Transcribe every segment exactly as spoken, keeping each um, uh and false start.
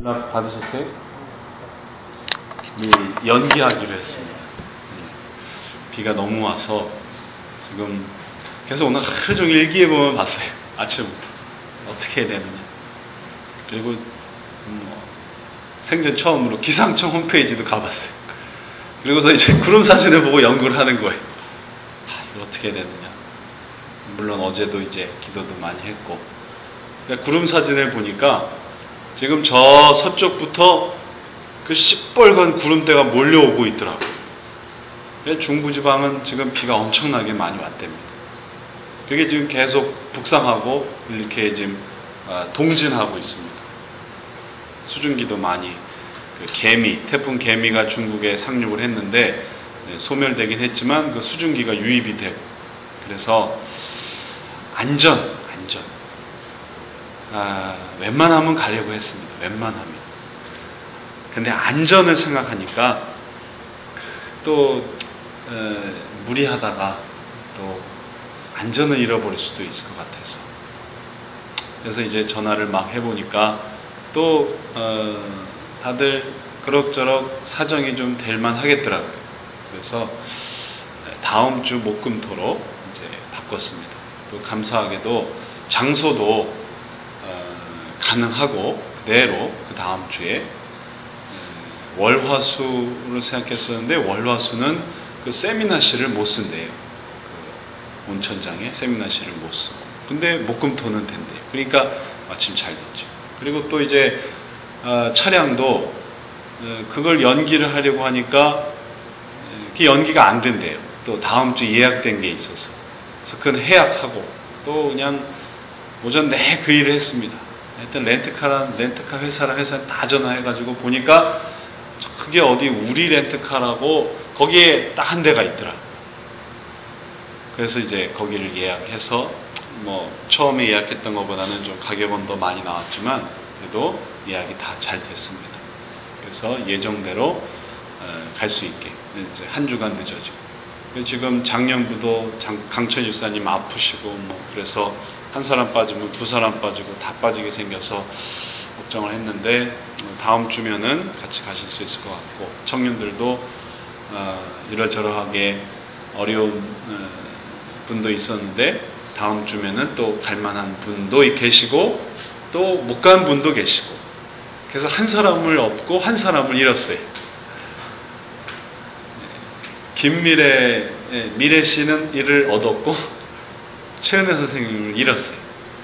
연락 받으셨어요? 이 연기하기로 했습니다. 비가 너무 와서 지금 계속 오늘 하루 종일 일기예보만 봤어요. 아침부터 어떻게 해야 되느냐. 그리고 음, 생전 처음으로 기상청 홈페이지도 가봤어요. 그리고서 이제 구름 사진을 보고 연구를 하는 거예요. 아, 이거 어떻게 해야 되느냐. 물론 어제도 이제 기도도 많이 했고, 그러니까 구름 사진을 보니까 지금 저 서쪽부터 그 시뻘건 구름대가 몰려오고 있더라고요. 중부지방은 지금 비가 엄청나게 많이 왔답니다. 그게 지금 계속 북상하고 이렇게 지금 동진하고 있습니다. 수증기도 많이, 그 개미, 태풍 개미가 중국에 상륙을 했는데 소멸되긴 했지만 그 수증기가 유입이 되고, 그래서 안전, 안전. 아, 웬만하면 가려고 했습니다. 웬만하면. 근데 안전을 생각하니까 또 에, 무리하다가 또 안전을 잃어버릴 수도 있을 것 같아서, 그래서 이제 전화를 막 해보니까 또 어, 다들 그럭저럭 사정이 좀 될만 하겠더라고요. 그래서 다음 주 목금토로 이제 바꿨습니다. 또 감사하게도 장소도 어, 가능하고 그대로 그 다음 주에 월화수로 생각했었는데 월화수는 그 세미나실을 못 쓴대요. 그 온천장에 세미나실을 못 쓰고. 근데 목금토는 된대요. 그러니까 마침 잘 됐죠. 그리고 또 이제 어, 차량도 어, 그걸 연기를 하려고 하니까 그 연기가 안 된대요. 또 다음 주 예약된 게 있어서. 그래서 그건 해약하고 또 그냥 오전 내 그 일을 했습니다. 하여튼 렌트카랑 렌트카 회사랑 회사 다 전화해가지고 보니까 그게 어디 우리 렌트카라고 거기에 딱 한 대가 있더라. 그래서 이제 거기를 예약해서 뭐 처음에 예약했던 것보다는 좀 가격은 더 많이 나왔지만 그래도 예약이 다 잘 됐습니다. 그래서 예정대로 갈 수 있게 이제 한 주간 늦어지고, 지금 작년부도 강천 유사님 아프시고 뭐 그래서 한 사람 빠지면 두 사람 빠지고 다 빠지게 생겨서 걱정을 했는데 다음 주면은 같이 가실 수 있을 것 같고, 청년들도 어, 이러저러하게 어려운 어, 분도 있었는데 다음 주면은 또 갈만한 분도 계시고 또 못 간 분도 계시고, 그래서 한 사람을 얻고 한 사람을 잃었어요. 김미래 미래 씨는 이를 얻었고 최은혜 선생님을 잃었어요.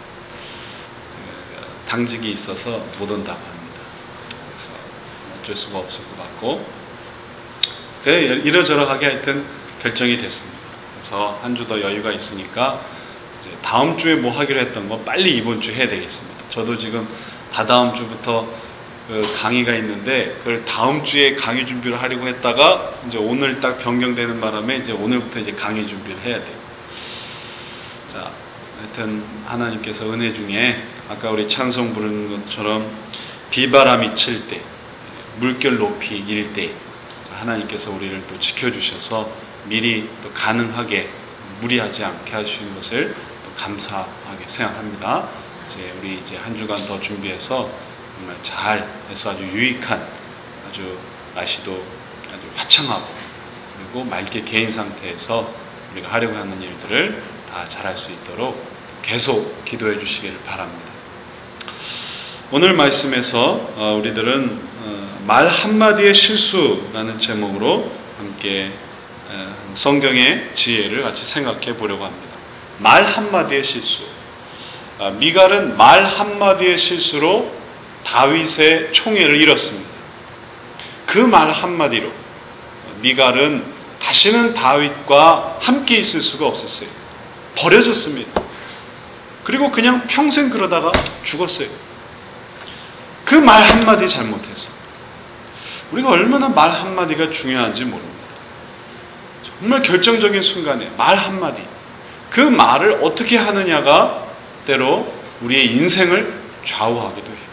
당직이 있어서 못 온다고 합니다. 그래서 어쩔 수가 없을 것 같고, 그래 이러저러하게 하여튼 결정이 됐습니다. 그래서 한 주 더 여유가 있으니까 이제 다음 주에 뭐 하기로 했던 거 빨리 이번 주 해야 되겠습니다. 저도 지금 다다음 주부터 그 강의가 있는데 그걸 다음 주에 강의 준비를 하려고 했다가 이제 오늘 딱 변경되는 바람에 이제 오늘부터 이제 강의 준비를 해야 돼요. 자, 하여튼 하나님께서 은혜 중에 아까 우리 찬송 부르는 것처럼 비바람이 칠 때, 물결 높이 일 때 하나님께서 우리를 또 지켜주셔서 미리 또 가능하게 무리하지 않게 하시는 것을 또 감사하게 생각합니다. 이제 우리 이제 한 주간 더 준비해서 정말 잘 해서 아주 유익한, 아주 날씨도 아주 화창하고 그리고 맑게 개인 상태에서 우리가 하려고 하는 일들을 다 잘할 수 있도록 계속 기도해 주시기를 바랍니다. 오늘 말씀에서 우리들은 말 한마디의 실수라는 제목으로 함께 성경의 지혜를 같이 생각해 보려고 합니다. 말 한마디의 실수. 미갈은 말 한마디의 실수로 다윗의 총애를 잃었습니다. 그 말 한마디로 미갈은 다시는 다윗과 함께 있을 수가 없었어요. 버려졌습니다. 그리고 그냥 평생 그러다가 죽었어요. 그 말 한마디 잘못해서. 우리가 얼마나 말 한마디가 중요한지 모릅니다. 정말 결정적인 순간에 말 한마디, 그 말을 어떻게 하느냐가 때로 우리의 인생을 좌우하기도 해요.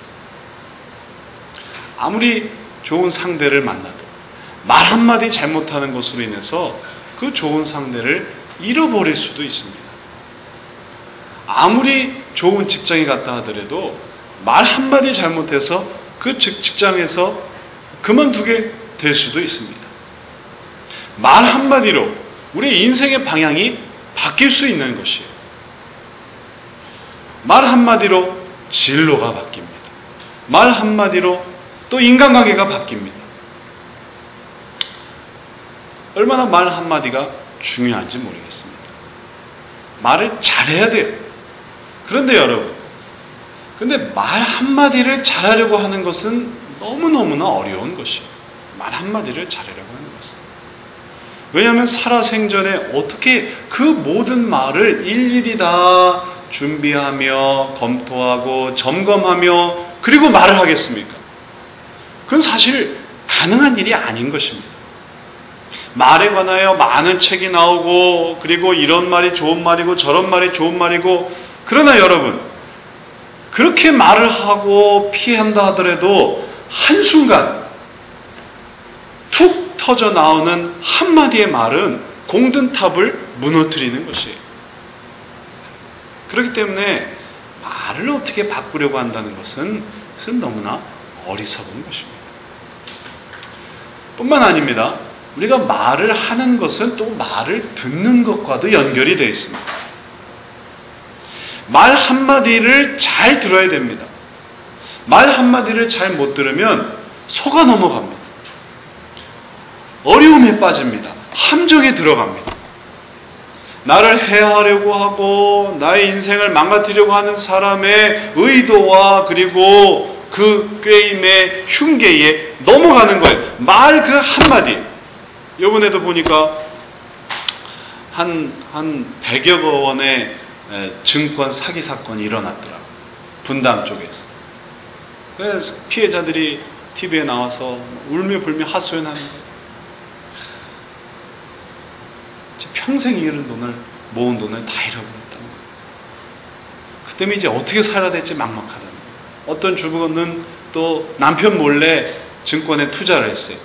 아무리 좋은 상대를 만나도 말 한마디 잘못하는 것으로 인해서 그 좋은 상대를 잃어버릴 수도 있습니다. 아무리 좋은 직장에 갔다 하더라도 말 한마디 잘못해서 그 직장에서 그만두게 될 수도 있습니다. 말 한마디로 우리 인생의 방향이 바뀔 수 있는 것이에요. 말 한마디로 진로가 바뀝니다. 말 한마디로 또 인간관계가 바뀝니다. 얼마나 말 한마디가 중요한지 모르겠습니다. 말을 잘해야 돼요. 그런데 여러분, 근데 말 한마디를 잘하려고 하는 것은 너무너무나 어려운 것이에요. 말 한마디를 잘하려고 하는 것은. 왜냐하면 살아생전에 어떻게 그 모든 말을 일일이 다 준비하며 검토하고 점검하며 그리고 말을 하겠습니까? 그건 사실 가능한 일이 아닌 것입니다. 말에 관하여 많은 책이 나오고 그리고 이런 말이 좋은 말이고 저런 말이 좋은 말이고, 그러나 여러분, 그렇게 말을 하고 피한다 하더라도 한순간 툭 터져 나오는 한마디의 말은 공든탑을 무너뜨리는 것이에요. 그렇기 때문에 말을 어떻게 바꾸려고 한다는 것은, 것은 너무나 어리석은 것입니다. 뿐만 아닙니다. 우리가 말을 하는 것은 또 말을 듣는 것과도 연결이 되어 있습니다. 말 한마디를 잘 들어야 됩니다. 말 한마디를 잘 못 들으면 속아 넘어갑니다. 어려움에 빠집니다. 함정에 들어갑니다. 나를 해하려고 하고 나의 인생을 망가뜨리려고 하는 사람의 의도와 그리고 그 게임의 흉계에 넘어가는 거예요. 말 그 한마디. 이번에도 보니까 한, 한 백여 원의 증권 사기 사건이 일어났더라고요. 분당 쪽에서. 그래서 피해자들이 티비에 나와서 울며 불며 하소연하는 거예요. 평생 잃은 돈을, 모은 돈을 다 잃어버렸다는 거예요. 그 때문에 이제 어떻게 살아야 될지 막막하다는 거예요. 어떤 주부는 또 남편 몰래 증권에 투자를 했어요.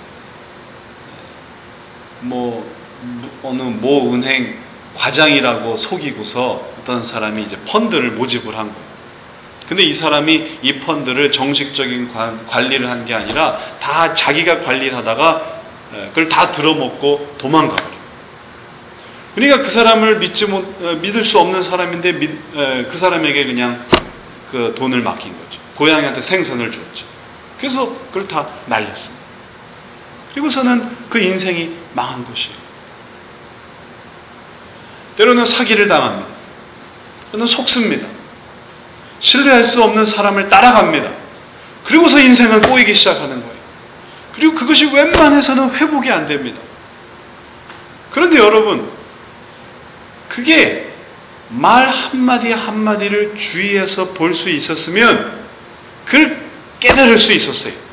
뭐 어느 모 은행 과장이라고 속이고서 어떤 사람이 이제 펀드를 모집을 한 거예요. 근데 이 사람이 이 펀드를 정식적인 관리를 한 게 아니라 다 자기가 관리를 하다가 그걸 다 들어먹고 도망가버려요. 그러니까 그 사람을 믿지 못, 믿을 수 없는 사람인데 믿, 그 사람에게 그냥 그 돈을 맡긴 거죠. 고양이한테 생선을 줬죠. 그래서 그걸 다 날렸습니다. 그리고서는 그 인생이 망한 것이에요. 때로는 사기를 당합니다. 때로는 속습니다. 신뢰할 수 없는 사람을 따라갑니다. 그리고서 인생을 꼬이기 시작하는 거예요. 그리고 그것이 웬만해서는 회복이 안 됩니다. 그런데 여러분, 그게 말 한마디 한마디를 주의해서 볼 수 있었으면 그걸 깨달을 수 있었어요.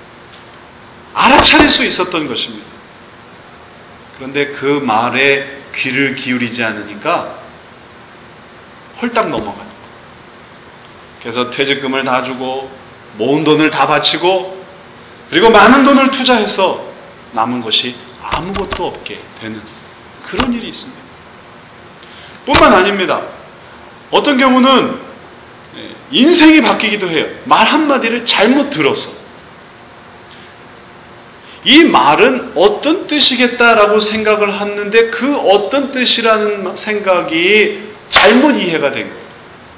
알아차릴 수 있었던 것입니다. 그런데 그 말에 귀를 기울이지 않으니까 홀딱 넘어가는 거예요. 그래서 퇴직금을 다 주고 모은 돈을 다 바치고 그리고 많은 돈을 투자해서 남은 것이 아무것도 없게 되는 그런 일이 있습니다. 뿐만 아닙니다. 어떤 경우는 인생이 바뀌기도 해요. 말 한마디를 잘못 들어서. 이 말은 어떤 뜻이겠다라고 생각을 했는데 그 어떤 뜻이라는 생각이 잘못 이해가 된 거예요.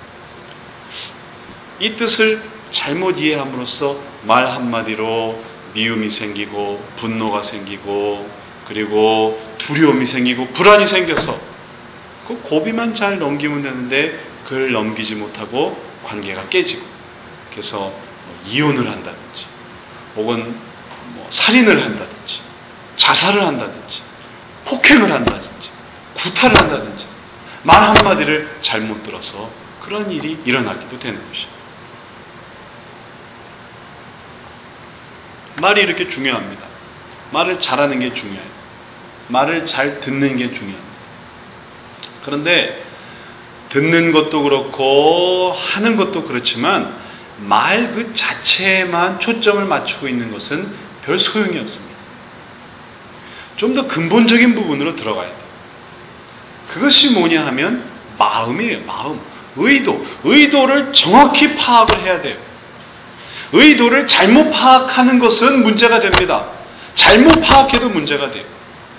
이 뜻을 잘못 이해함으로써 말 한마디로 미움이 생기고 분노가 생기고 그리고 두려움이 생기고 불안이 생겨서 그 고비만 잘 넘기면 되는데 그걸 넘기지 못하고 관계가 깨지고 그래서 뭐 이혼을 한다든지 혹은 뭐 살인을 한다든지 자살을 한다든지 폭행을 한다든지 구타를 한다든지 말 한마디를 잘못 들어서 그런 일이 일어나기도 되는 것이죠. 말이 이렇게 중요합니다. 말을 잘하는 게 중요해요. 말을 잘 듣는 게 중요합니다. 그런데 듣는 것도 그렇고 하는 것도 그렇지만 말 그 자체에만 초점을 맞추고 있는 것은 별 소용이 없습니다. 좀 더 근본적인 부분으로 들어가야 돼요. 그것이 뭐냐 하면 마음이에요. 마음. 의도. 의도를 정확히 파악을 해야 돼요. 의도를 잘못 파악하는 것은 문제가 됩니다. 잘못 파악해도 문제가 돼요.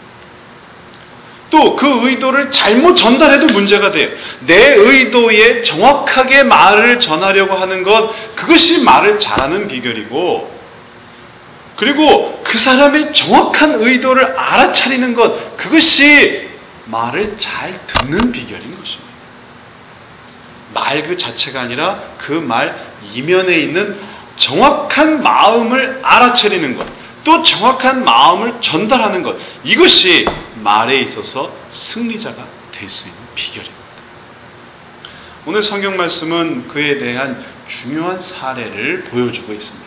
또 그 의도를 잘못 전달해도 문제가 돼요. 내 의도에 정확하게 말을 전하려고 하는 것, 그것이 말을 잘하는 비결이고, 그리고 그 사람의 정확한 의도를 알아차리는 것, 그것이 말을 잘 듣는 비결인 것입니다. 말 그 자체가 아니라 그 말 이면에 있는 정확한 마음을 알아차리는 것, 또 정확한 마음을 전달하는 것, 이것이 말에 있어서 승리자가 될 수 있는 비결입니다. 오늘 성경 말씀은 그에 대한 중요한 사례를 보여주고 있습니다.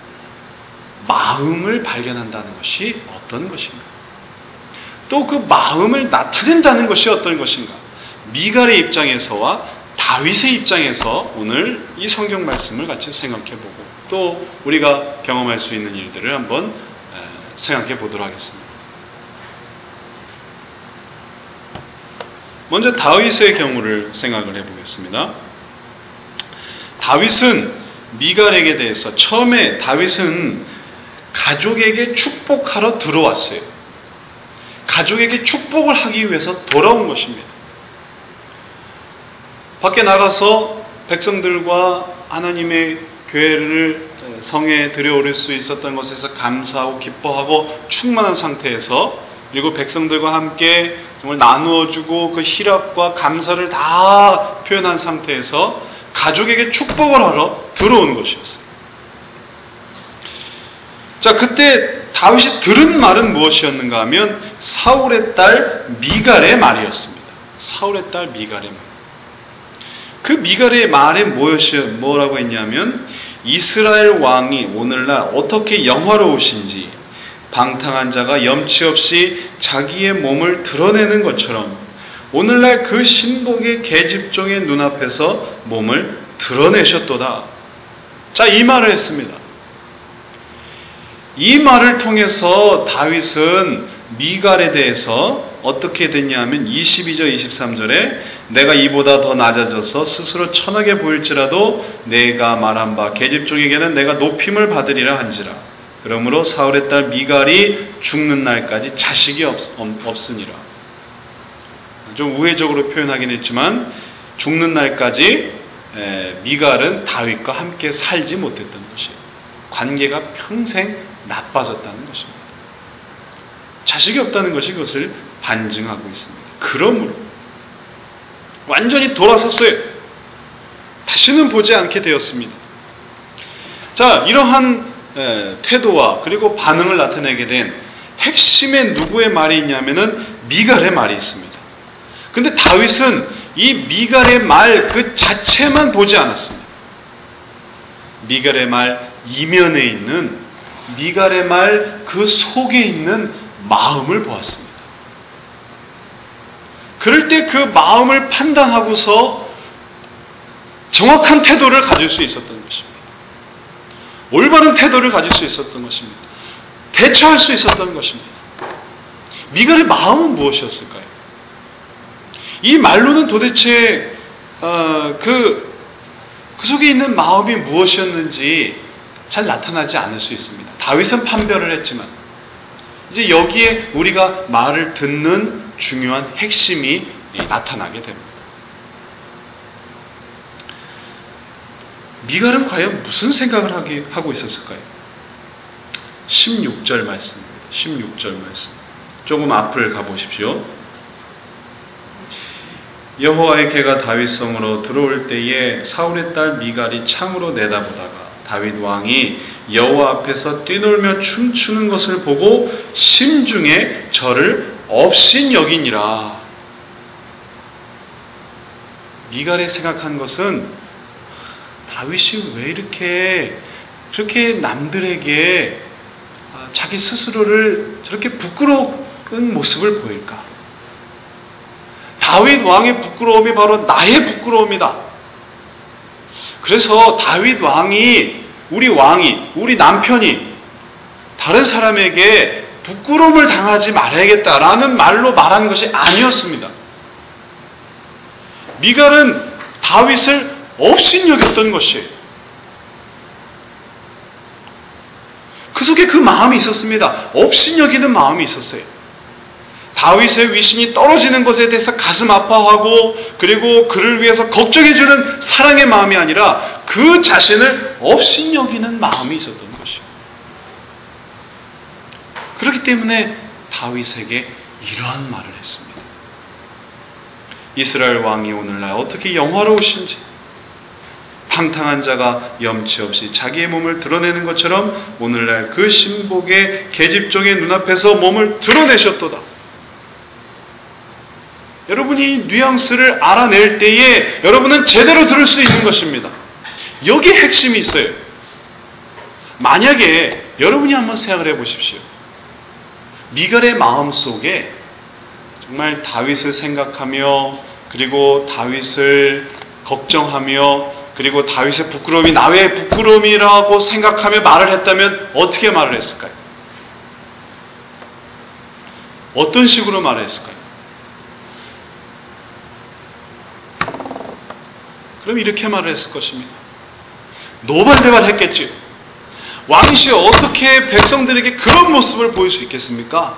마음을 발견한다는 것이 어떤 것인가? 또 그 마음을 나타낸다는 것이 어떤 것인가? 미갈의 입장에서와 다윗의 입장에서 오늘 이 성경 말씀을 같이 생각해보고 또 우리가 경험할 수 있는 일들을 한번 생각해 보도록 하겠습니다. 먼저 다윗의 경우를 생각을 해보겠습니다. 다윗은 미갈에게 대해서 처음에 다윗은 가족에게 축복하러 들어왔어요. 가족에게 축복을 하기 위해서 돌아온 것입니다. 밖에 나가서 백성들과 하나님의 교회를 성에 들여오를 수 있었던 것에서 감사하고 기뻐하고 충만한 상태에서, 그리고 백성들과 함께 정말 나누어주고 그 희락과 감사를 다 표현한 상태에서 가족에게 축복을 하러 들어오는 것이었어요. 자, 그때 다윗이 들은 말은 무엇이었는가 하면 사울의 딸 미갈의 말이었습니다. 사울의 딸 미갈의 말. 그 미갈의 말에 무엇이, 뭐라고 했냐면, 이스라엘 왕이 오늘날 어떻게 영화로우신지, 방탕한 자가 염치 없이 자기의 몸을 드러내는 것처럼 오늘날 그 신복의 계집종의 눈앞에서 몸을 드러내셨도다. 자, 이 말을 했습니다. 이 말을 통해서 다윗은 미갈에 대해서 어떻게 됐냐면 이십이 절 이십삼 절에 내가 이보다 더 낮아져서 스스로 천하게 보일지라도 내가 말한 바 계집종에게는 내가 높임을 받으리라 한지라. 그러므로 사울의 딸 미갈이 죽는 날까지 자식이 없, 없으니라. 좀 우회적으로 표현하긴 했지만 죽는 날까지 에, 미갈은 다윗과 함께 살지 못했던 것이에요. 관계가 평생 나빠졌다는 것입니다. 자식이 없다는 것이 그것을 반증하고 있습니다. 그러므로 완전히 돌아섰어요. 다시는 보지 않게 되었습니다. 자, 이러한 에, 태도와 그리고 반응을 나타내게 된 핵심의 누구의 말이 있냐면은 미갈의 말이 있습니다. 근데 다윗은 이 미갈의 말 그 자체만 보지 않았습니다. 미갈의 말 이면에 있는, 미갈의 말 그 속에 있는 마음을 보았습니다. 그럴 때 그 마음을 판단하고서 정확한 태도를 가질 수 있었던 것입니다. 올바른 태도를 가질 수 있었던 것입니다. 대처할 수 있었던 것입니다. 미갈의 마음은 무엇이었을까요? 이 말로는 도대체 어, 그, 그 속에 있는 마음이 무엇이었는지 잘 나타나지 않을 수 있습니다. 다윗은 판별을 했지만 이제 여기에 우리가 말을 듣는 중요한 핵심이 나타나게 됩니다. 미갈은 과연 무슨 생각을 하기, 하고 있었을까요? 십육 절 말씀입니다. 십육 절 말씀. 조금 앞을 가보십시오. 여호와의 개가 다윗성으로 들어올 때에 사울의 딸 미갈이 창으로 내다보다가 다윗 왕이 여호와 앞에서 뛰놀며 춤추는 것을 보고 심중에 저를 업신 여기니라. 미갈이 생각한 것은 다윗이 왜 이렇게 저렇게 남들에게 자기 스스로를 저렇게 부끄러운 모습을 보일까? 다윗 왕의 부끄러움이 바로 나의 부끄러움이다. 그래서 다윗 왕이, 우리 왕이, 우리 남편이 다른 사람에게 부끄러움을 당하지 말아야겠다라는 말로 말한 것이 아니었습니다. 미갈은 다윗을 업신여겼던 것이에요. 그 속에 그 마음이 있었습니다. 업신여기는 마음이 있었어요. 다윗의 위신이 떨어지는 것에 대해서 가슴 아파하고 그리고 그를 위해서 걱정해주는 사랑의 마음이 아니라 그 자신을 업신여기는 마음이 있었던 것이에요. 그렇기 때문에 다윗에게 이러한 말을 했습니다. 이스라엘 왕이 오늘날 어떻게 영화로우신지, 방탕한 자가 염치 없이 자기의 몸을 드러내는 것처럼 오늘날 그 신복의 계집종의 눈앞에서 몸을 드러내셨도다. 여러분이 뉘앙스를 알아낼 때에 여러분은 제대로 들을 수 있는 것입니다. 여기에 핵심이 있어요. 만약에 여러분이 한번 생각을 해보십시오. 미갈의 마음속에 정말 다윗을 생각하며 그리고 다윗을 걱정하며 그리고 다윗의 부끄러움이 나의 부끄러움이라고 생각하며 말을 했다면 어떻게 말을 했을까요? 어떤 식으로 말을 했을까요? 그럼 이렇게 말을 했을 것입니다. 노발대발 했겠지요. 왕이시여 어떻게 백성들에게 그런 모습을 보일 수 있겠습니까?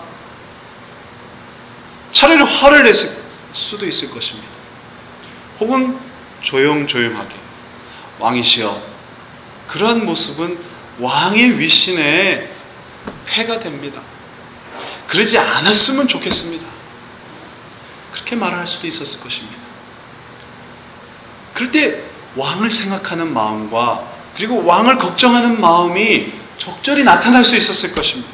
차라리 화를 냈을 수도 있을 것입니다. 혹은 조용조용하게 왕이시여 그러한 모습은 왕의 위신에 폐가 됩니다. 그러지 않았으면 좋겠습니다. 그렇게 말할 수도 있었을 것입니다. 그럴 때 왕을 생각하는 마음과 그리고 왕을 걱정하는 마음이 적절히 나타날 수 있었을 것입니다.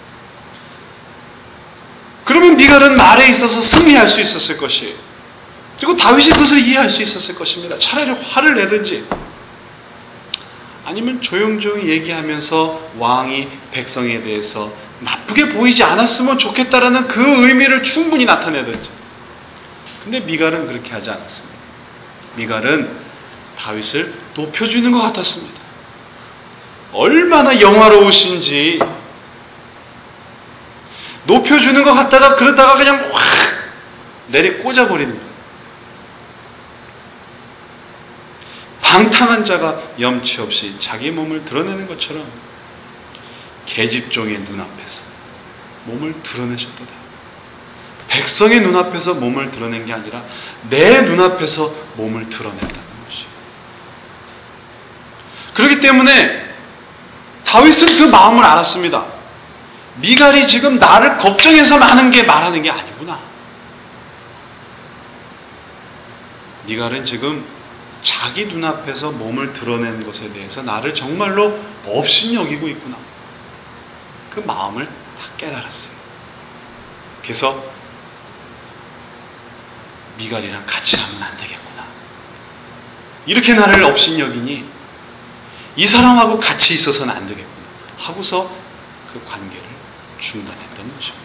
그러면 미갈은 말에 있어서 승리할 수 있었을 것이에요. 그리고 다윗이 그것을 이해할 수 있었을 것입니다. 차라리 화를 내든지 아니면 조용조용히 얘기하면서 왕이 백성에 대해서 나쁘게 보이지 않았으면 좋겠다라는 그 의미를 충분히 나타내든지. 근데 미갈은 그렇게 하지 않았습니다. 미갈은 다윗을 높여주는 것 같았습니다. 얼마나 영화로우신지 높여주는 것 같다가 그러다가 그냥 확 내리 꽂아버리는 거예요. 방탕한 자가 염치 없이 자기 몸을 드러내는 것처럼 계집종의 눈앞에서 몸을 드러내셨도다. 백성의 눈앞에서 몸을 드러낸 게 아니라 내 눈앞에서 몸을 드러냈다는 것이에요. 그렇기 때문에 다윗은 그 마음을 알았습니다. 미갈이 지금 나를 걱정해서 많은 게 말하는 게 아니구나. 미갈은 지금 자기 눈앞에서 몸을 드러낸 것에 대해서 나를 정말로 업신여기고 있구나. 그 마음을 다 깨달았어요. 그래서 미갈이랑 같이 하면 안 되겠구나. 이렇게 나를 업신여기니 이 사람하고 같이 있어서는 안 되겠구나 하고서 그 관계를 중단했던 것입니다.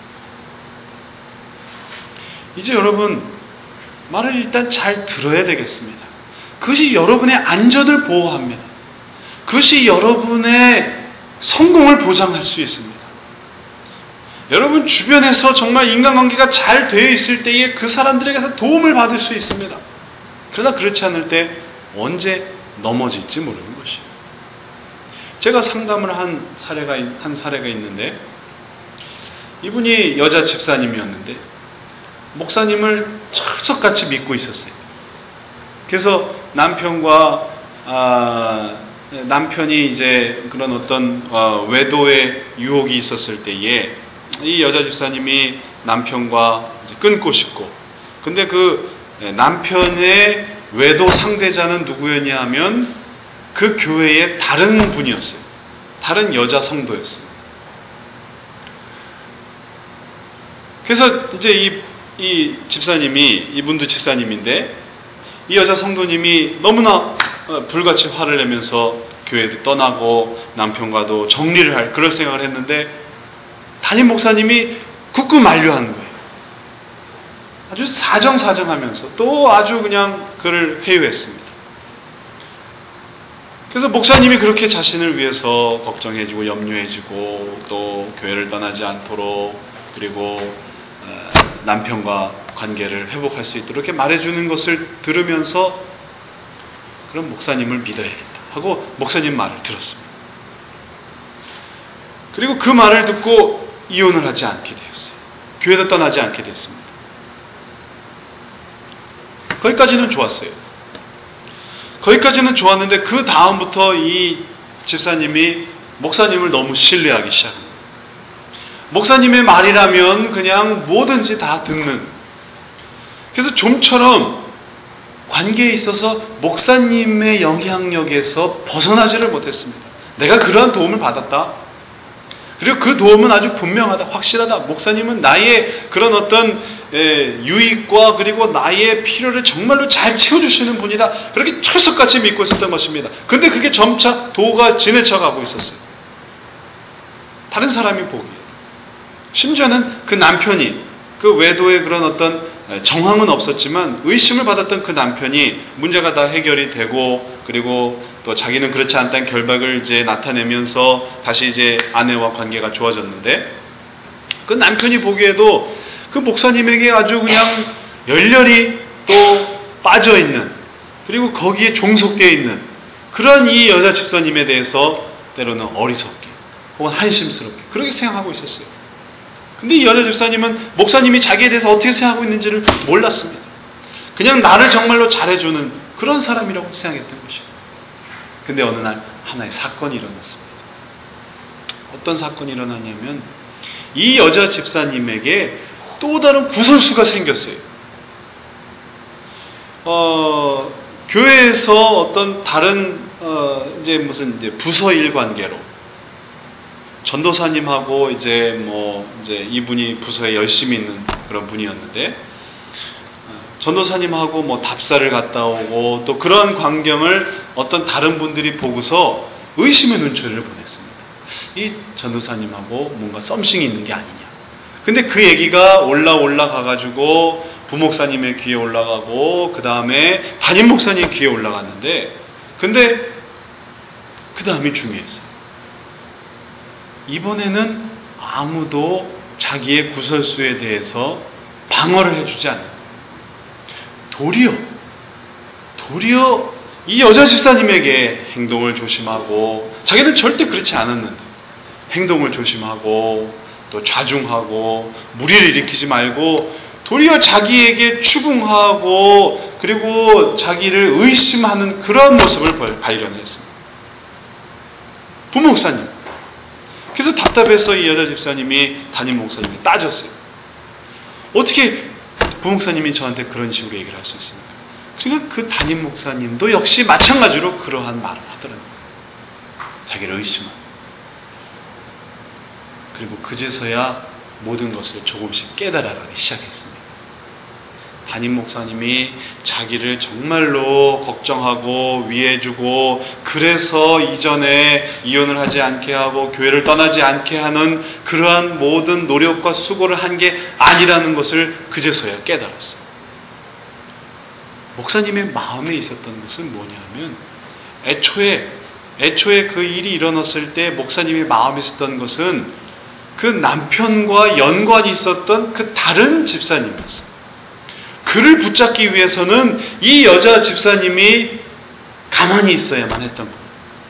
이제 여러분 말을 일단 잘 들어야 되겠습니다. 그것이 여러분의 안전을 보호합니다. 그것이 여러분의 성공을 보장할 수 있습니다. 여러분 주변에서 정말 인간관계가 잘 되어 있을 때에 그 사람들에게서 도움을 받을 수 있습니다. 그러나 그렇지 않을 때 언제 넘어질지 모르는 것이에요. 제가 상담을 한 사례가 한 사례가 있는데 이분이 여자 집사님이었는데 목사님을 철석같이 믿고 있었어요. 그래서 남편과 아, 남편이 이제 그런 어떤 어, 외도의 유혹이 있었을 때에 이 여자 집사님이 남편과 이제 끊고 싶고, 근데 그 남편의 외도 상대자는 누구였냐 하면 그 교회의 다른 분이었어요. 다른 여자 성도였어요. 그래서 이제 이, 이 집사님이, 이분도 집사님인데 이 여자 성도님이 너무나 불같이 화를 내면서 교회도 떠나고 남편과도 정리를 할 그런 생각을 했는데 담임 목사님이 굳고 만류하는 거예요. 아주 사정사정하면서 또 아주 그냥 그를 회유했습니다. 그래서 목사님이 그렇게 자신을 위해서 걱정해주고 염려해주고 또 교회를 떠나지 않도록 그리고 남편과 관계를 회복할 수 있도록 이렇게 말해주는 것을 들으면서 그럼 목사님을 믿어야겠다 하고 목사님 말을 들었습니다. 그리고 그 말을 듣고 이혼을 하지 않게 되었어요. 교회도 떠나지 않게 됐습니다. 거기까지는 좋았어요. 거기까지는 좋았는데 그 다음부터 이 집사님이 목사님을 너무 신뢰하기 시작합니다. 목사님의 말이라면 그냥 뭐든지 다 듣는. 그래서 좀처럼 관계에 있어서 목사님의 영향력에서 벗어나지를 못했습니다. 내가 그러한 도움을 받았다. 그리고 그 도움은 아주 분명하다, 확실하다. 목사님은 나의 그런 어떤 유익과 그리고 나의 필요를 정말로 잘 채워주시는 분이다. 그렇게 철석같이 믿고 있었던 것입니다. 근데 그게 점차 도가 지나쳐가고 있었어요. 다른 사람이 보기에. 심지어는 그 남편이 그 외도의 그런 어떤 정황은 없었지만 의심을 받았던 그 남편이 문제가 다 해결이 되고 그리고 또 자기는 그렇지 않다는 결박을 이제 나타내면서 다시 이제 아내와 관계가 좋아졌는데 그 남편이 보기에도 그 목사님에게 아주 그냥 열렬히 또 빠져있는 그리고 거기에 종속되어 있는 그런 이 여자 집사님에 대해서 때로는 어리석게 혹은 한심스럽게 그렇게 생각하고 있었어요. 근데 이 여자 집사님은 목사님이 자기에 대해서 어떻게 생각하고 있는지를 몰랐습니다. 그냥 나를 정말로 잘해주는 그런 사람이라고 생각했던 것이죠. 근데 어느 날 하나의 사건이 일어났습니다. 어떤 사건이 일어났냐면 이 여자 집사님에게 또 다른 구설수가 생겼어요. 어, 교회에서 어떤 다른 어, 이제 무슨 이제 부서 일 관계로 전도사님하고 이제 뭐 이제 이분이 부서에 열심히 있는 그런 분이었는데 전도사님하고 뭐 답사를 갔다 오고 또 그런 광경을 어떤 다른 분들이 보고서 의심의 눈초리를 보냈습니다. 이 전도사님하고 뭔가 썸씽이 있는 게 아니냐. 근데 그 얘기가 올라 올라가가지고 부목사님의 귀에 올라가고 그 다음에 담임 목사님 귀에 올라갔는데 근데 그 다음이 중요했어요. 이번에는 아무도 자기의 구설수에 대해서 방어를 해주지 않아요. 도리어, 도리어 이 여자 집사님에게 행동을 조심하고 자기는 절대 그렇지 않았는데 행동을 조심하고 또 좌중하고 무리를 일으키지 말고 도리어 자기에게 추궁하고 그리고 자기를 의심하는 그런 모습을 발견했습니다. 부목사님. 그래서 답답해서 이 여자 집사님이 담임 목사님을 따졌어요. 어떻게 부목사님이 저한테 그런 식으로 얘기를 할 수 있습니까? 그러니까 그 담임 목사님도 역시 마찬가지로 그러한 말을 하더라고요. 자기를 의심하고. 그리고 그제서야 모든 것을 조금씩 깨달아가기 시작했습니다. 담임 목사님이 자기를 정말로 걱정하고 위해주고 그래서 이전에 이혼을 하지 않게 하고 교회를 떠나지 않게 하는 그러한 모든 노력과 수고를 한 게 아니라는 것을 그제서야 깨달았어요. 목사님의 마음에 있었던 것은 뭐냐면 애초에 애초에 그 일이 일어났을 때 목사님의 마음에 있었던 것은 그 남편과 연관이 있었던 그 다른 집사님이었어요. 그를 붙잡기 위해서는 이 여자 집사님이 가만히 있어야만 했던 거예요.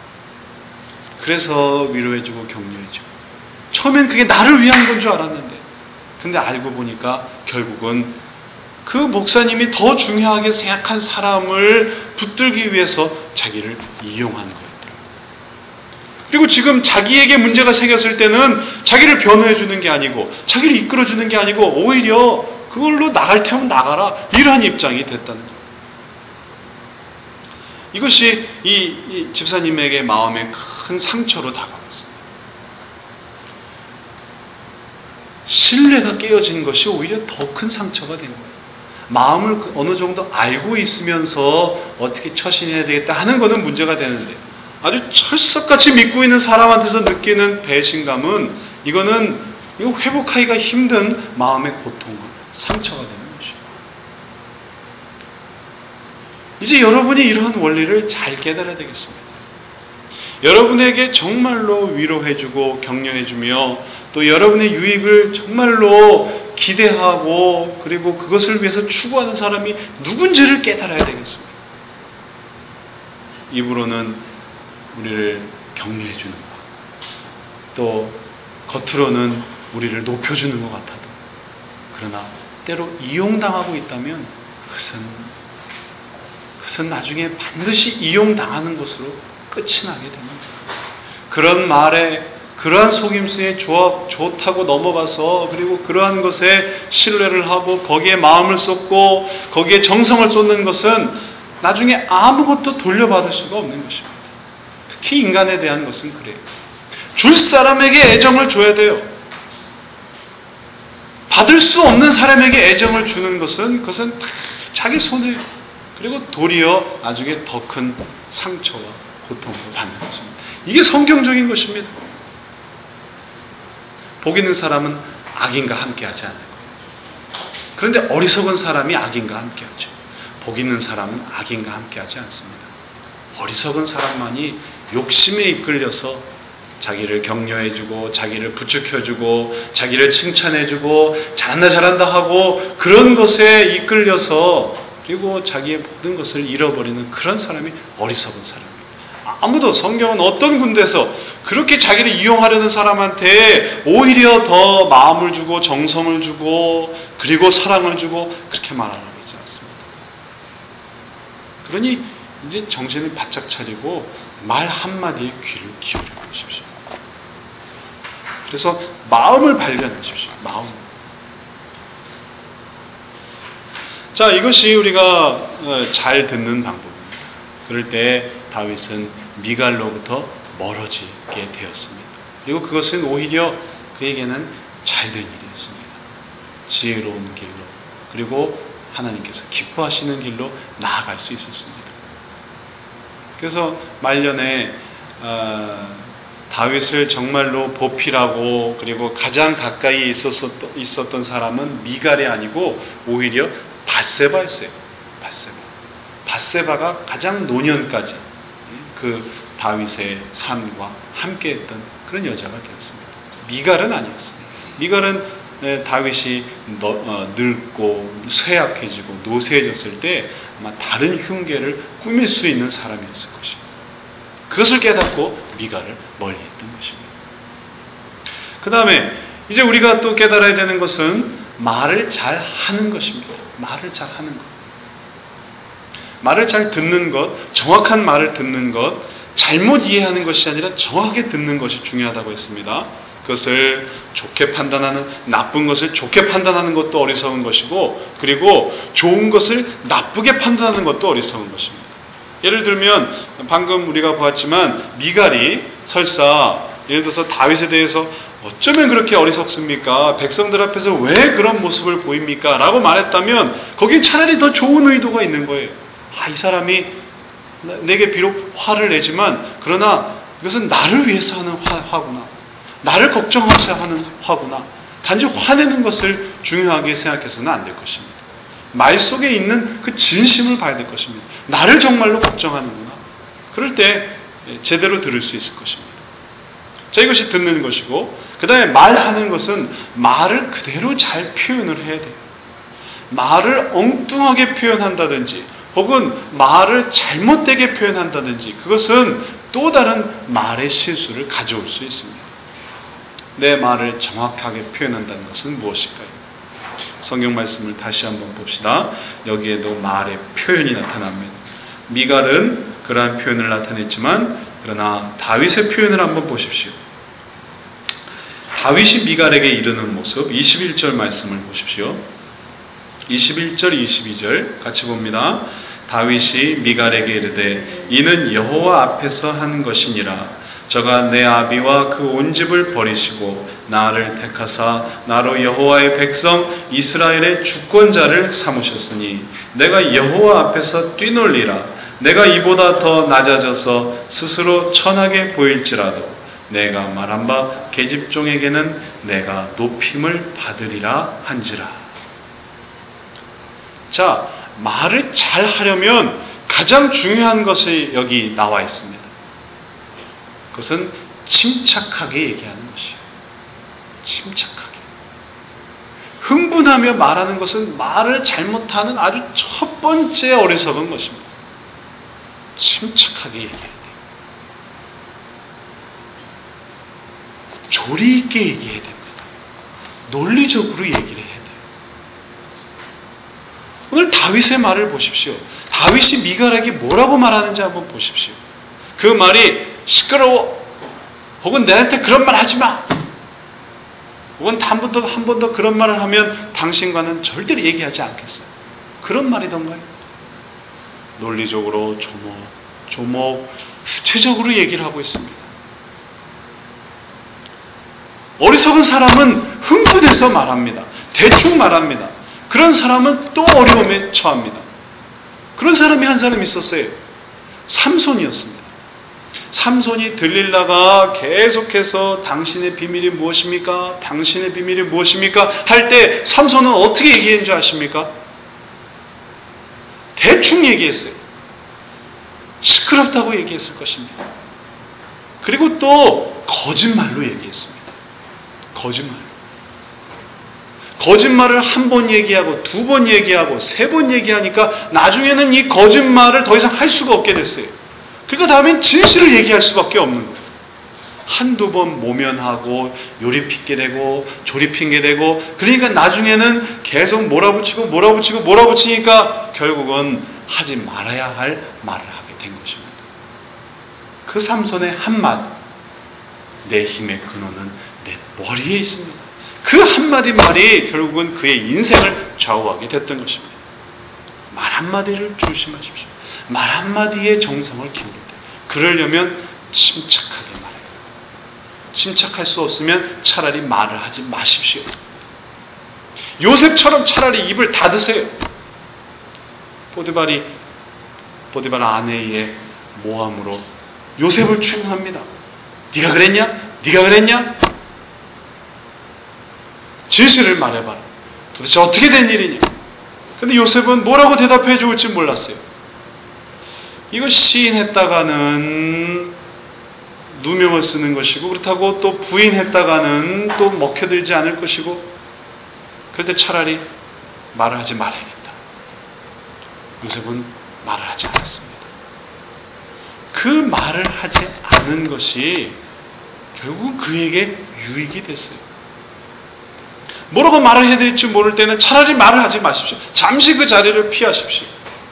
그래서 위로해주고 격려해주고 처음엔 그게 나를 위한 건 줄 알았는데 근데 알고 보니까 결국은 그 목사님이 더 중요하게 생각한 사람을 붙들기 위해서 자기를 이용한 거였더라고요. 그리고 지금 자기에게 문제가 생겼을 때는 자기를 변호해주는 게 아니고 자기를 이끌어주는 게 아니고 오히려 그걸로 나갈 테면 나가라 이러한 입장이 됐다는 거예요. 이것이 이, 이 집사님에게 마음에 큰 상처로 다가왔어요. 신뢰가 깨어진 것이 오히려 더 큰 상처가 된 거예요. 마음을 어느 정도 알고 있으면서 어떻게 처신해야 되겠다 하는 것은 문제가 되는데 아주 철석같이 믿고 있는 사람한테서 느끼는 배신감은 이거는 이거 회복하기가 힘든 마음의 고통과 상처가 되는 것이죠. 이제 여러분이 이러한 원리를 잘 깨달아야 되겠습니다. 여러분에게 정말로 위로해주고 격려해주며 또 여러분의 유익을 정말로 기대하고 그리고 그것을 위해서 추구하는 사람이 누군지를 깨달아야 되겠습니다. 입으로는 우리를 격려해 주는 것, 또 겉으로는 우리를 높여주는 것 같아도 그러나 때로 이용당하고 있다면 그것은, 그것은 나중에 반드시 이용당하는 것으로 끝이 나게 됩니다. 그런 말에, 그러한 속임수에 좋아, 좋다고 넘어가서 그리고 그러한 것에 신뢰를 하고 거기에 마음을 쏟고 거기에 정성을 쏟는 것은 나중에 아무것도 돌려받을 수가 없는 것입니다. 특히 인간에 대한 것은 그래요. 줄 사람에게 애정을 줘야 돼요. 받을 수 없는 사람에게 애정을 주는 것은 그것은 자기 손해, 그리고 도리어 나중에 더 큰 상처와 고통을 받는 것입니다. 이게 성경적인 것입니다. 복 있는 사람은 악인과 함께하지 않을 거예요. 그런데 어리석은 사람이 악인과 함께하죠. 복 있는 사람은 악인과 함께하지 않습니다. 어리석은 사람만이 욕심에 이끌려서 자기를 격려해주고 자기를 부추겨주고 자기를 칭찬해주고 잘한다 잘한다 하고 그런 것에 이끌려서 그리고 자기의 모든 것을 잃어버리는 그런 사람이 어리석은 사람입니다. 아무도 성경은 어떤 군데서 그렇게 자기를 이용하려는 사람한테 오히려 더 마음을 주고 정성을 주고 그리고 사랑을 주고 그렇게 말하라고 하지 않습니다. 그러니 이제 정신을 바짝 차리고 말 한마디에 귀를 기울여 보십시오. 그래서 마음을 발견하십시오. 마음. 자, 이것이 우리가 잘 듣는 방법입니다. 그럴 때 다윗은 미갈로부터 멀어지게 되었습니다. 그리고 그것은 오히려 그에게는 잘된 일이었습니다. 지혜로운 길로 그리고 하나님께서 기뻐하시는 길로 나아갈 수 있었습니다. 그래서 말년에 어, 다윗을 정말로 보필하고 그리고 가장 가까이 있었었, 있었던 사람은 미갈이 아니고 오히려 밧세바였어요. 밧세바. 밧세바가 가장 노년까지 그 다윗의 삶과 함께했던 그런 여자가 되었습니다. 미갈은 아니었습니다. 미갈은 다윗이 늙고 쇠약해지고 노쇠해졌을 때 아마 다른 흉계를 꾸밀 수 있는 사람이었을 것입니다. 그것을 깨닫고 미갈을 멀리했던 것입니다. 그 다음에 이제 우리가 또 깨달아야 되는 것은 말을 잘 하는 것입니다. 말을 잘 하는 것. 말을 잘 듣는 것, 정확한 말을 듣는 것, 잘못 이해하는 것이 아니라 정확하게 듣는 것이 중요하다고 했습니다. 그것을 좋게 판단하는, 나쁜 것을 좋게 판단하는 것도 어리석은 것이고, 그리고 좋은 것을 나쁘게 판단하는 것도 어리석은 것입니다. 예를 들면 방금 우리가 보았지만 미갈이 설사 예를 들어서 다윗에 대해서 어쩌면 그렇게 어리석습니까? 백성들 앞에서 왜 그런 모습을 보입니까? 라고 말했다면 거긴 차라리 더 좋은 의도가 있는 거예요. 아, 이 사람이 내게 비록 화를 내지만 그러나 이것은 나를 위해서 하는 화, 화구나. 나를 걱정하셔야 하는 화구나. 단지 화내는 것을 중요하게 생각해서는 안 될 것입니다. 말 속에 있는 그 진심을 봐야 될 것입니다. 나를 정말로 걱정하는구나. 그럴 때 제대로 들을 수 있을 것입니다. 자, 이것이 듣는 것이고, 그 다음에 말하는 것은 말을 그대로 잘 표현을 해야 돼요. 말을 엉뚱하게 표현한다든지 혹은 말을 잘못되게 표현한다든지 그것은 또 다른 말의 실수를 가져올 수 있습니다. 내 말을 정확하게 표현한다는 것은 무엇일까요? 성경 말씀을 다시 한번 봅시다. 여기에도 말의 표현이 나타납니다. 미갈은 그러한 표현을 나타냈지만 그러나 다윗의 표현을 한번 보십시오. 다윗이 미갈에게 이르는 모습 이십일 절 말씀을 보십시오. 이십일 절 이십이 절 같이 봅니다. 다윗이 미갈에게 이르되 이는 여호와 앞에서 한 것이니라. 저가 내 아비와 그 온 집을 버리시고 나를 택하사 나로 여호와의 백성 이스라엘의 주권자를 삼으셨으니 내가 여호와 앞에서 뛰놀리라. 내가 이보다 더 낮아져서 스스로 천하게 보일지라도 내가 말한 바 계집종에게는 내가 높임을 받으리라 한지라. 자, 말을 잘 하려면 가장 중요한 것이 여기 나와 있습니다. 그것은 침착하게 얘기하는 것이에요. 침착하게. 흥분하며 말하는 것은 말을 잘못하는 아주 첫 번째 어리석은 것입니다. 침착하게 얘기해야 돼요. 조리 있게 얘기해야 됩니다. 논리적으로 얘기를 해야 돼요. 오늘 다윗의 말을 보십시오. 다윗이 미갈에게 뭐라고 말하는지 한번 보십시오. 그 말이 시끄러워. 혹은 내한테 그런 말 하지 마. 혹은 한 번 더, 한 번 더 그런 말을 하면 당신과는 절대로 얘기하지 않겠어요. 그런 말이던가요? 논리적으로 조목, 조목, 구체적으로 얘기를 하고 있습니다. 어리석은 사람은 흥분해서 말합니다. 대충 말합니다. 그런 사람은 또 어려움에 처합니다. 그런 사람이 한 사람 있었어요. 삼손이었습니다. 삼손이 들릴라가 계속해서 당신의 비밀이 무엇입니까? 당신의 비밀이 무엇입니까? 할 때 삼손은 어떻게 얘기한 줄 아십니까? 대충 얘기했어요. 시끄럽다고 얘기했을 것입니다. 그리고 또 거짓말로 얘기했습니다. 거짓말. 거짓말을 한 번 얘기하고 두 번 얘기하고 세 번 얘기하니까 나중에는 이 거짓말을 더 이상 할 수가 없게 됐어요. 그러니까 다음엔 진실을 얘기할 수밖에 없는 거예요. 한두 번 모면하고 요리 핑계 대고 조리 핑계 대고 그러니까 나중에는 계속 몰아붙이고 몰아붙이고 몰아붙이니까 결국은 하지 말아야 할 말을 하게 된 것입니다. 그 삼손의 한마디, 내 힘의 근원은 내 머리에 있습니다. 그 한마디 말이 결국은 그의 인생을 좌우하게 됐던 것입니다. 말 한마디를 조심하십시오. 말 한마디에 정성을 기울일 때 그러려면 침착하게 말해요. 침착할 수 없으면 차라리 말을 하지 마십시오. 요셉처럼 차라리 입을 닫으세요. 보디발이 보디발 아내의 모함으로 요셉을 추궁합니다. 네가 그랬냐? 네가 그랬냐? 진실을 말해봐라. 도대체 어떻게 된 일이냐? 근데 요셉은 뭐라고 대답해 줄지 몰랐어요. 이거 시인했다가는 누명을 쓰는 것이고 그렇다고 또 부인했다가는 또 먹혀들지 않을 것이고 그럴 때 차라리 말을 하지 말아야겠다. 요셉은 말을 하지 않았습니다. 그 말을 하지 않은 것이 결국 그에게 유익이 됐어요. 뭐라고 말을 해야 될지 모를 때는 차라리 말을 하지 마십시오. 잠시 그 자리를 피하십시오.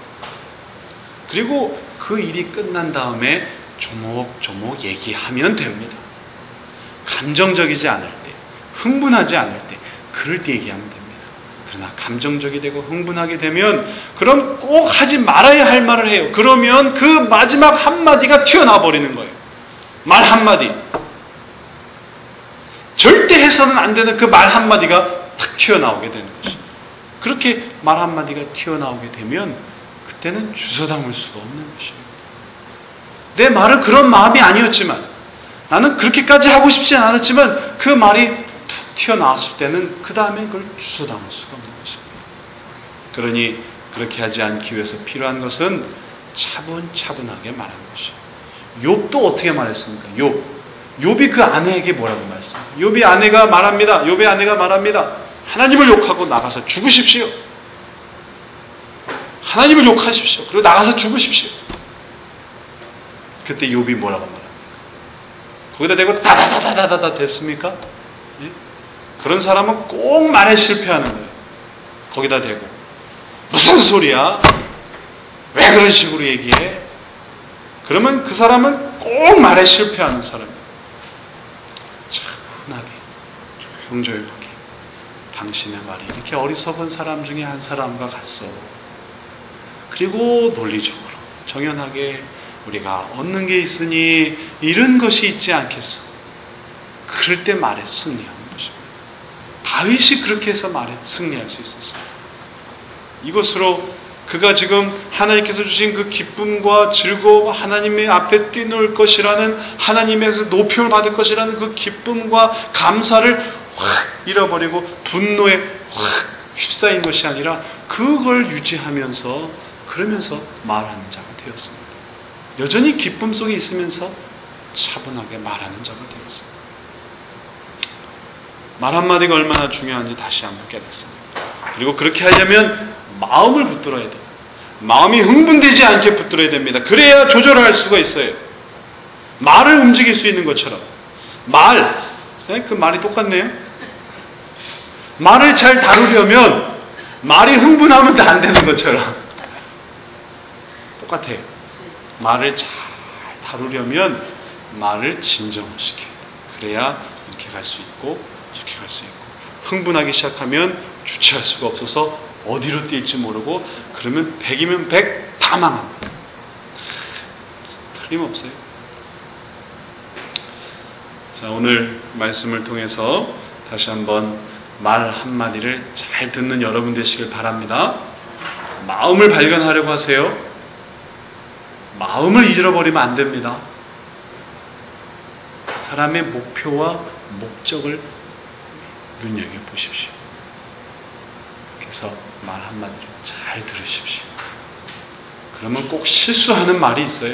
그리고 그 일이 끝난 다음에 조목조목 얘기하면 됩니다. 감정적이지 않을 때, 흥분하지 않을 때, 그럴 때 얘기하면 됩니다. 그러나 감정적이 되고 흥분하게 되면 그럼 꼭 하지 말아야 할 말을 해요. 그러면 그 마지막 한마디가 튀어나와 버리는 거예요. 말 한마디. 절대 해서는 안 되는 그 말 한마디가 탁 튀어나오게 되는 것입니다. 그렇게 말 한마디가 튀어나오게 되면 그때는 주워 담을 수가 없는 것입니다. 내 말은 그런 마음이 아니었지만 나는 그렇게까지 하고 싶지 않았지만 그 말이 툭 튀어나왔을 때는 그 다음에 그걸 주워 담을 수가 없는 것입니다. 그러니 그렇게 하지 않기 위해서 필요한 것은 차분차분하게 말하는 것이에요. 욥도 어떻게 말했습니까? 욥. 욥이 그 아내에게 뭐라고 말했습니까? 욥이 아내가 말합니다. 욥의 아내가 말합니다. 하나님을 욕하고 나가서 죽으십시오. 하나님을 욕하십시오. 그리고 나가서 죽으십시오. 그때 욥이 뭐라고 말합니까? 거기다 대고 다다다다다다 됐습니까? 예? 그런 사람은 꼭 말에 실패하는 거예요. 거기다 대고 무슨 소리야? 왜 그런 식으로 얘기해? 그러면 그 사람은 꼭 말에 실패하는 사람이에요. 차분하게, 조용조용하게 당신의 말이 이렇게 어리석은 사람 중에 한 사람과 같소. 그리고 논리적으로 정연하게 우리가 얻는 게 있으니 이런 것이 있지 않겠소. 그럴 때 말에 승리하는 것입니다. 다윗이 그렇게 해서 말에 승리할 수 있었습니다. 이것으로 그가 지금 하나님께서 주신 그 기쁨과 즐거움, 하나님의 앞에 뛰놀 것이라는, 하나님에서 높임을 받을 것이라는 그 기쁨과 감사를 확 잃어버리고 분노에 확 휩싸인 것이 아니라 그걸 유지하면서 그러면서 말하는 자가 되었습니다. 여전히 기쁨 속에 있으면서 차분하게 말하는 자가 되었습니다. 말 한마디가 얼마나 중요한지 다시 한번 깨닫습니다. 그리고 그렇게 하려면 마음을 붙들어야 돼요. 마음이 흥분되지 않게 붙들어야 됩니다. 그래야 조절할 수가 있어요. 말을 움직일 수 있는 것처럼 말, 네? 그 말이 똑같네요. 말을 잘 다루려면 말이 흥분하면 안 되는 것처럼 똑같아요. 말을 잘 다루려면 말을 진정시켜요. 그래야 이렇게 갈 수 있고 저렇게 갈 수 있고, 흥분하기 시작하면 주체할 수가 없어서 어디로 뛸지 모르고, 그러면 백이면 백 다 망합니다. 틀림없어요. 자, 오늘 말씀을 통해서 다시 한번 말 한마디를 잘 듣는 여러분 되시길 바랍니다. 마음을 발견하려고 하세요. 마음을 잃어버리면 안 됩니다. 사람의 목표와 목적을 눈여겨보십시오. 그래서 말 한마디를 잘 들으십시오. 그러면 꼭 실수하는 말이 있어요.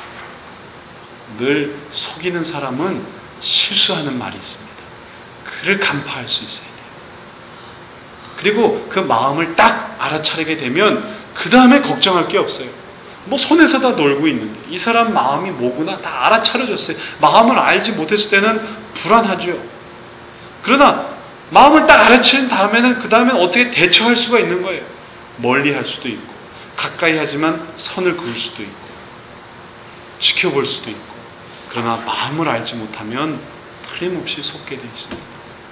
늘 속이는 사람은 실수하는 말이 있습니다. 그를 간파할 수 있어야 돼요. 그리고 그 마음을 딱 알아차리게 되면 그 다음에 걱정할 게 없어요. 뭐 손에서 다 놀고 있는데 이 사람 마음이 뭐구나 다 알아차려졌어요. 마음을 알지 못했을 때는 불안하죠. 그러나 마음을 딱 알아차린 다음에는 그 다음엔 어떻게 대처할 수가 있는 거예요. 멀리 할 수도 있고, 가까이 하지만 선을 그을 수도 있고, 지켜볼 수도 있고. 그러나 마음을 알지 못하면 틀림없이 속게 되어 있습니다.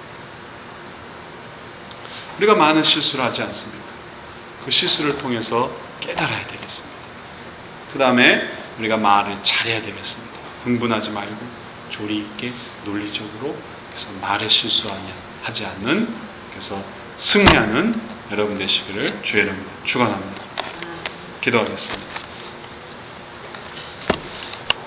우리가 많은 실수를 하지 않습니까? 그 실수를 통해서 깨달아야 되겠습니다. 그 다음에 우리가 말을 잘해야 되겠습니다. 흥분하지 말고 조리 있게 논리적으로, 그래서 말에 실수하지 않는, 그래서 승리하는 여러분 되시기를 주의 이름으로 축원합니다. 기도하겠습니다.